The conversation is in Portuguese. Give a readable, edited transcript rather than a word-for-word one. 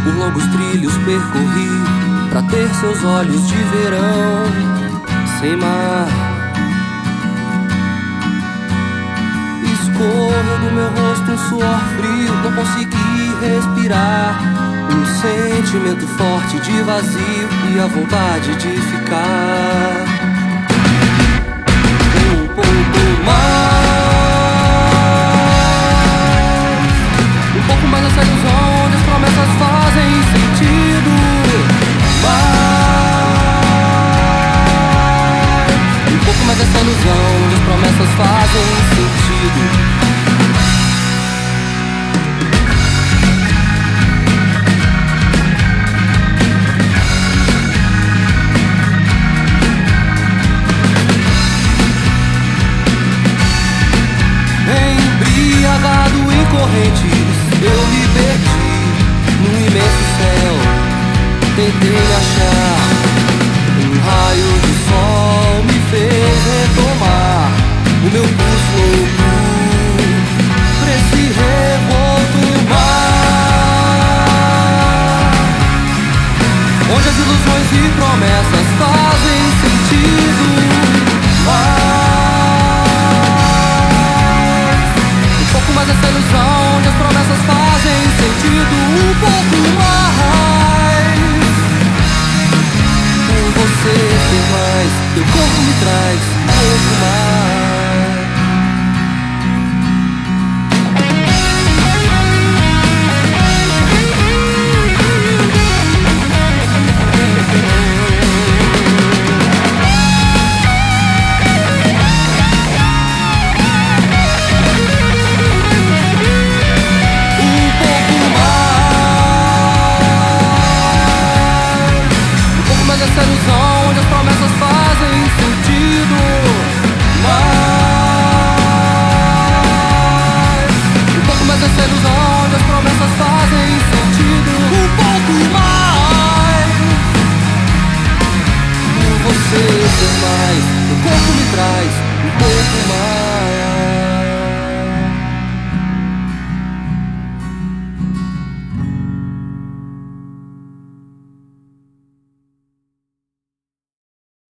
Por longos trilhos percorri pra ter seus olhos de verão sem mar. Escorre do meu rosto um suor frio, não consegui respirar. Um sentimento forte de vazio e a vontade de ficar. Um pouco mais essa ilusão onde as promessas fazem sentido. Um pouco mais essa ilusão onde as promessas fazem sentido. Embriagado em correntes, eu me perdi num imenso céu. Tentei achar um raio de sol, me fez retomar o meu pulso louco pra esse revolto mar, onde as ilusões e promessas fazem sentido. Mas essa ilusão onde as promessas fazem sentido. Um pouco mais. Por você ser mais, teu corpo me traz um pouco mais. Essa ilusão onde as promessas fazem sentido. Um pouco mais essa ilusão onde as promessas fazem sentido. Um pouco mais. Por você ser mais, o corpo me traz um pouco mais.